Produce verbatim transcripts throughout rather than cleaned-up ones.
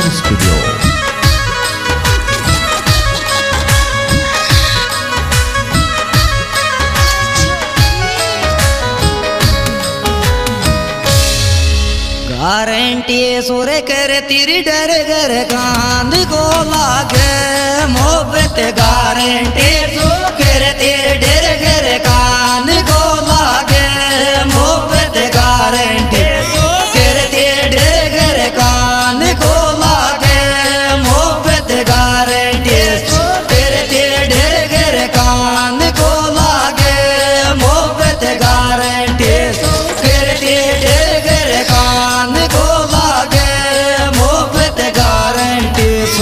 Studio. Guarantee सुर कर तेरी डर घर कांद को लागे मोहब्बत गारंटी सुर कर तेरे डर घर कांद को लागे मोहब्बत गारंटी कर तेरे डर घर कांद को लागे मोहब्बत गारंटी कर तेरे डर घर कांद को लागे मोहब्बत गारंटी कर तेरे डर घर कान को लागे मोहब्बत गारंटी सो।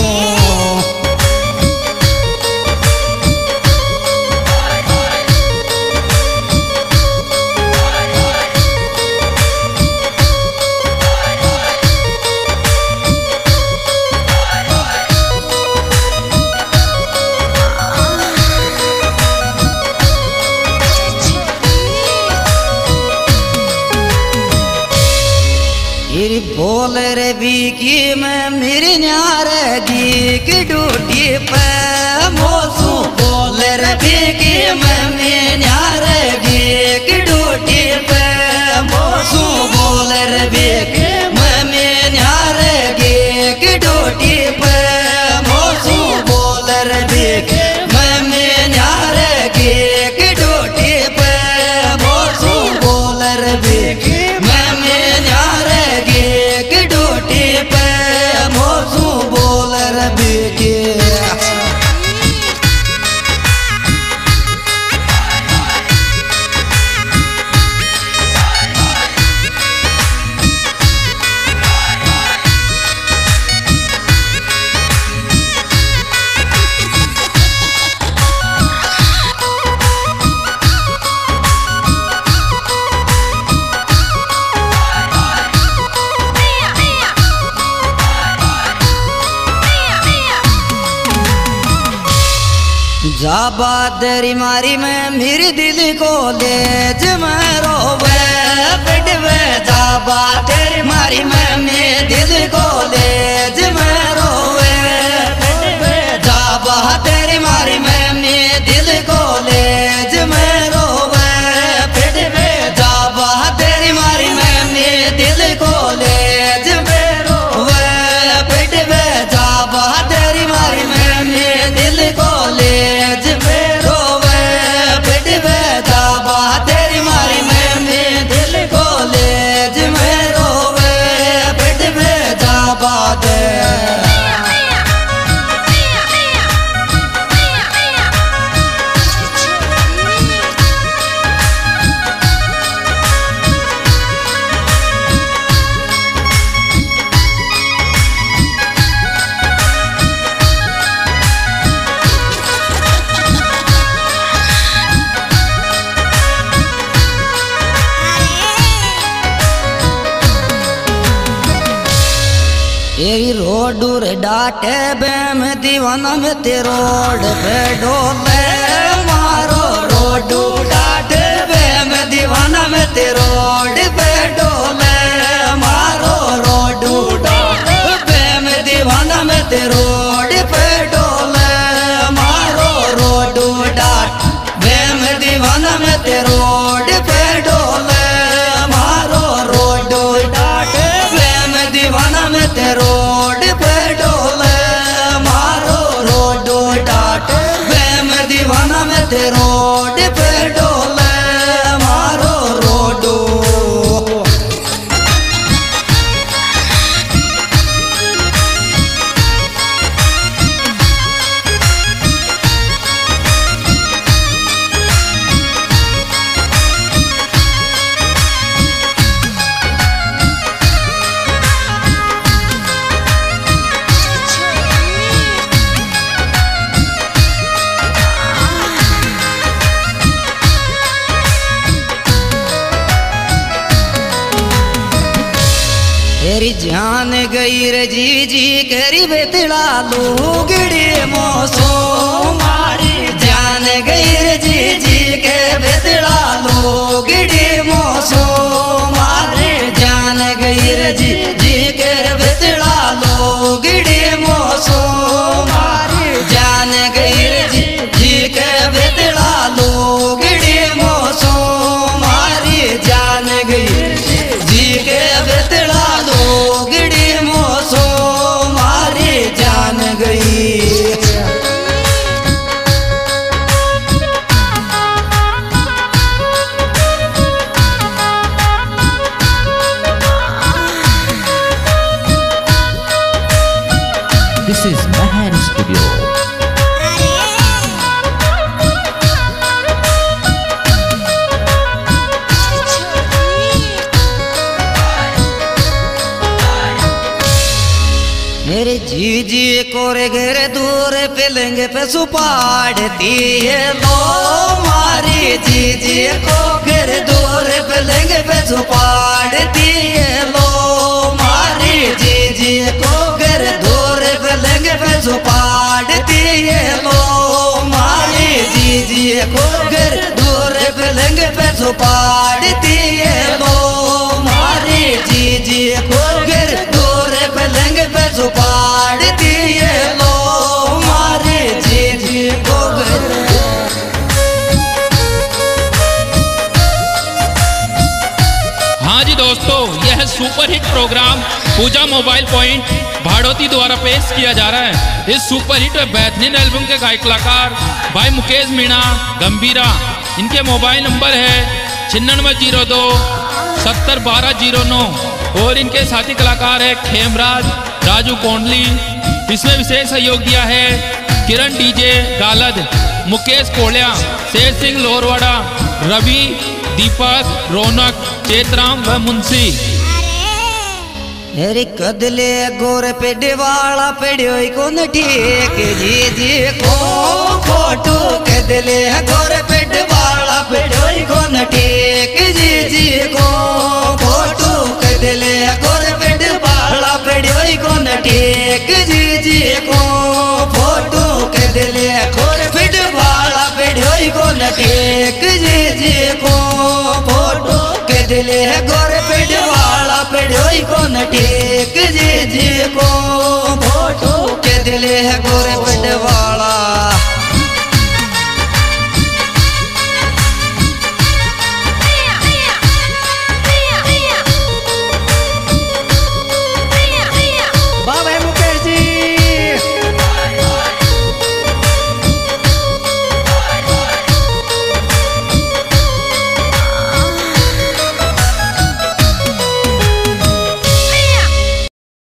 मेरी बोल रे बीकी में मेरी न्यारगी की ड्यूटी पे मोसू बोल रे बीकी में मेरी न्यारगी की ड्यूटी पे मोसू बोल रे बीकी में मेरी न्यारगी की ड्यूटी पे मोसू बोल रे बीकी में मेरी न्यारगी की ड्यूटी पे मोसू बोल रे बीकी जाबा तेरी मारी में मेरे दिल को ले मैं रोवे पिटवे जाबा तेरी मारी में मेरे दिल को ले मैं रोवे पिटवे जाबा तेरी मारी में मेरे दिल को ले मैं रोवे पिटवे जाबा तेरी मारी में मेरे दिल को ले मैं रोवे पिटवे जाबा तेरी मारी में मेरे दिल को ले तेरी रोड रे डाटे बे में दीवाना में ते रोड पे डोले मारो रोड डाटे बे में दीवाना में ते रोड पे डोले मारो रोड डाटे बे में दीवाना में ते रोड पे डोले मारो रोड डाट बे में दीवाना में ते रोड पे डोले मारो रोड डाटे बे में दीवाना में ते रोड पे डोले मारो रोड डाट बे में दीवाना में ते रोड पे डोले मारो रोड। तेरी जान गई रे जी जी करी बेतड़ा लूगड़ी मोसो मारी जान गई रे जी जी के बेतड़ा लूगड़ी मोसो मारे जान गई रे जी जी के बेतड़ा लूगड़ी जी जी कोरे घेरे दूर पिलेंगे पे सुपाड़ती है लो मारी जी जी को घेरे दूर पिलेंगे पे सुपाड़ती है लो मारी जी जी को घेरे दूर पिलेंगे पे सुपाड़ती है लो मारी जी जी को घेरे दूर पिलेंगे पे सुपाड़ती है लो मारी जी जी को घेरे दूर पिलेंगे पे सुपाड़ती है लो मारी जी जी को घेरे। हाँ जी दोस्तों, यह super hit programme Pooja mobile point Bhadoti द्वारा पेश किया जा रहा है। इस सुपर हिट और बेहतरीन एल्बम के गायक कलाकार भाई मुकेश मीणा गंभीरा, इनके मोबाइल नंबर है छिन्नवे जीरो दो सत्तर बारह जीरो नौ और इनके साथी कलाकार है खेमराज राजू कोंडली। इसमें विशेष सहयोग दिया है किरण डीजे गालद, मुकेश कोलिया, शेर सिंह लोहरवाड़ा, रवि, दीपक, रौनक, चेतराम व मुंशी। अरे कदले गोर पे डिवाला पेड़ो को न ठीक जी जी को फोटो कदले गोर पे डिवाला पेड़ो को न ठीक जी जी को फोटो कदले गोर पे डिवाला पेड़ो को न ठीक जी जी को फोटो कदले गोर पे डिवाला पेड़ो को न ठीक जी जी को फोटो कदले गोर पे डिवाला पेड़ो को न ठीक जी जी को फोटो के दिले है गोरे बड़वाल